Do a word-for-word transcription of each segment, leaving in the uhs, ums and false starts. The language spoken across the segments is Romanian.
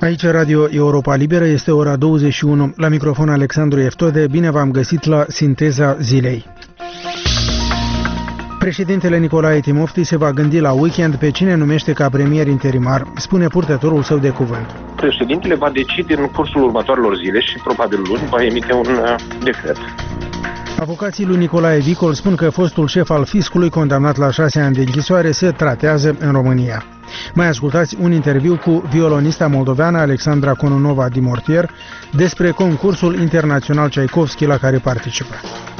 Aici Radio Europa Liberă, este ora douăzeci și unu. La microfon Alexandru Eftode, bine v-am găsit la Sinteza Zilei. Președintele Nicolae Timofti se va gândi la weekend pe cine numește ca premier interimar, spune purtătorul său de cuvânt. Președintele va decide în cursul următoarelor zile și probabil luni va emite un uh, decret. Avocații lui Nicolae Vicol spun că fostul șef al fiscului, condamnat la șase ani de închisoare, se tratează în România. Mai ascultați un interviu cu violonista moldoveană Alexandra Cononova Dimortier despre concursul internațional Tchaikovsky la care participă.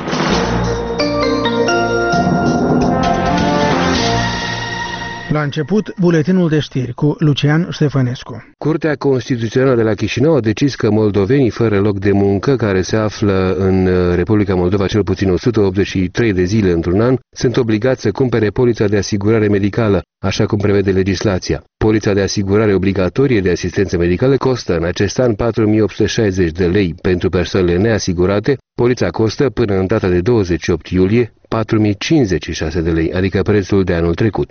La început, buletinul de știri cu Lucian Ștefănescu. Curtea Constituțională de la Chișinău a decis că moldovenii fără loc de muncă, care se află în Republica Moldova cel puțin o sută optzeci și trei de zile într-un an, sunt obligați să cumpere polița de asigurare medicală, așa cum prevede legislația. Polița de asigurare obligatorie de asistență medicală costă în acest an patru mii opt sute șaizeci de lei pentru persoanele neasigurate. Polița costă până în data de douăzeci și opt iulie patru mii cincizeci și șase de lei, adică prețul de anul trecut.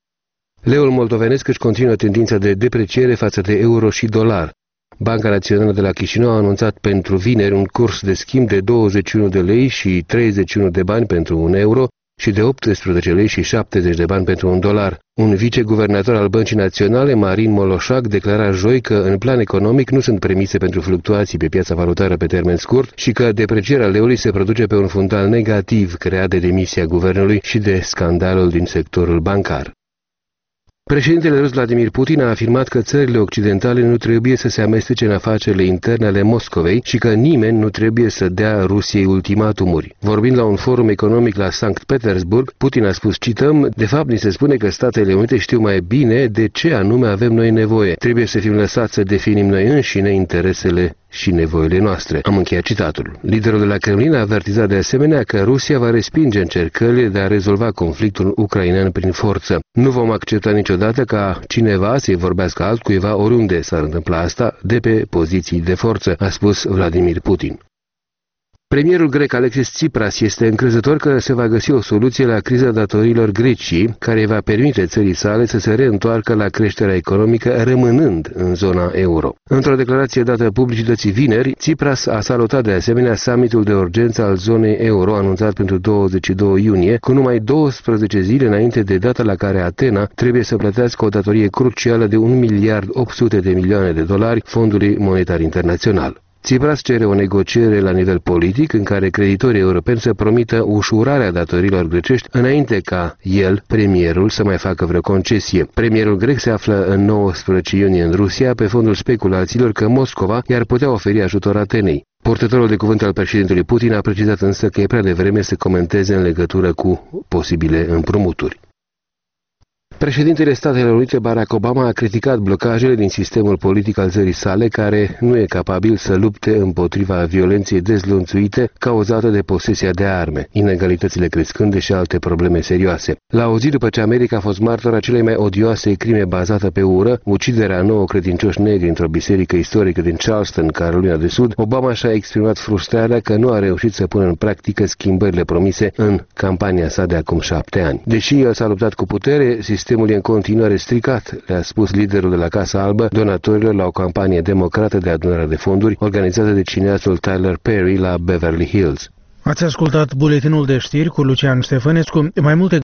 Leul moldovenesc își continuă tendința de depreciere față de euro și dolar. Banca Națională de la Chișinău a anunțat pentru vineri un curs de schimb de douăzeci și unu de lei și treizeci și unu de bani pentru un euro și de optsprezece lei și șaptezeci de bani pentru un dolar. Un viceguvernator al Băncii Naționale, Marin Moloșac, declara joi că în plan economic nu sunt premise pentru fluctuații pe piața valutară pe termen scurt și că deprecierea leului se produce pe un fundal negativ creat de demisia guvernului și de scandalul din sectorul bancar. Președintele rus Vladimir Putin a afirmat că țările occidentale nu trebuie să se amestece în afacerile interne ale Moscovei și că nimeni nu trebuie să dea Rusiei ultimatumuri. Vorbind la un forum economic la Sankt Petersburg, Putin a spus, cităm, de fapt ni se spune că Statele Unite știu mai bine de ce anume avem noi nevoie. Trebuie să fim lăsați să definim noi înșine interesele și nevoile noastre. Am încheiat citatul. Liderul de la Kremlin a avertizat de asemenea că Rusia va respinge încercările de a rezolva conflictul ucrainean prin forță. Nu vom accepta niciodată ca cineva să-i vorbească altcuiva oriunde s-ar întâmpla asta de pe poziții de forță, a spus Vladimir Putin. Premierul grec Alexis Tsipras este încrezător că se va găsi o soluție la criza datoriilor Greciei, care va permite țării sale să se reîntoarcă la creșterea economică, rămânând în zona euro. Într-o declarație dată publicității vineri, Tsipras a salutat de asemenea summitul de urgență al zonei euro anunțat pentru douăzeci și doi iunie, cu numai douăsprezece zile înainte de data la care Atena trebuie să plătească o datorie crucială de un miliard opt sute de milioane de dolari Fondului Monetar Internațional. Tsipras cere o negociere la nivel politic în care creditorii europeni să promită ușurarea datorilor grecești înainte ca el, premierul, să mai facă vreo concesie. Premierul grec se află în nouăsprezece iunie în Rusia pe fondul speculațiilor că Moscova i-ar putea oferi ajutor Atenei. Purtătorul de cuvânt al președintelui Putin a precizat însă că e prea devreme să comenteze în legătură cu posibile împrumuturi. Președintele Statelor Unite Barack Obama a criticat blocajele din sistemul politic al țării sale, care nu e capabil să lupte împotriva violenței dezlănțuite cauzată de posesia de arme, inegalitățile crescânde și alte probleme serioase. La o zi după ce America a fost martora celei mai odioase crime bazate pe ură, uciderea a nouă credincioși negri într-o biserică istorică din Charleston, Carolina de Sud, Obama și-a exprimat frustrarea că nu a reușit să pună în practică schimbările promise în campania sa de acum șapte ani. Deși el s-a luptat cu putere, sistemul e în continuare stricat, le-a spus liderul de la Casa Albă donatorilor la o campanie democrată de adunare de fonduri organizată de cineastul Tyler Perry la Beverly Hills. Ați ascultat buletinul de știri cu Lucian Ștefănescu. Mai multe